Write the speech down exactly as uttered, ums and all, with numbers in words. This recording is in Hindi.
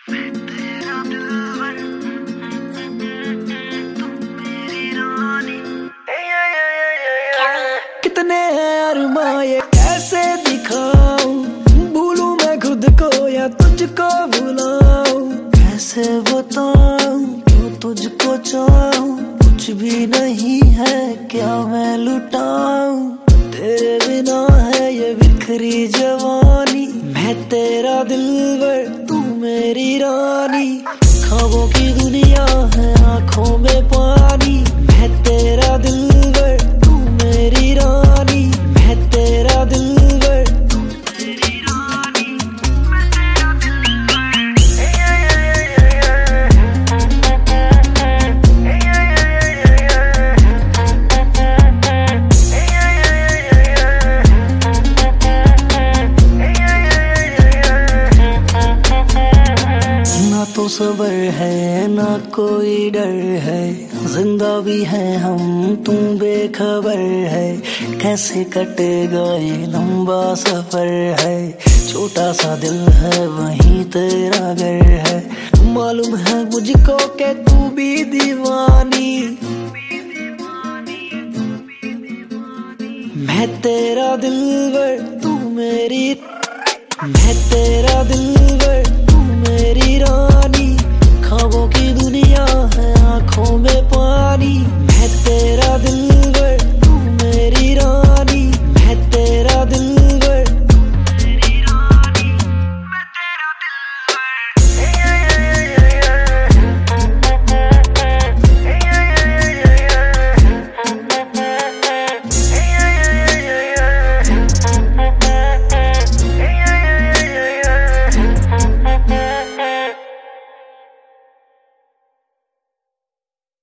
मैं तेरा दिलवर, तू मेरी रानी। कितने हैं अरमां ये कैसे दिखाऊं, भूलूं मैं खुद को या तुझको भुलाऊं। कैसे बताऊं क्यों तुझको चाहूं, कुछ भी नहीं है क्या मैं लुटाऊं। तेरे बिना है ये बिखरी जवानी, मैं तेरा दिलवर तू मेरी रानी। ख्वाबों की दुनिया है आंखों में पानी, मैं तेरा दिलवर तू मेरी रानी। मैं तेरा दिलवर तू मेरी रानी, मैं तेरा ना तो सबर है ना कोई डर है, जिंदा भी है हम तू बेखबर है। कैसे कटेगा ये लंबा सफर है, छोटा सा दिल है वहीं तेरा घर है। मालूम है मुझको के तू भी दीवानी, मैं तेरा दिलवर तू मेरी, मैं तेरा दिलवर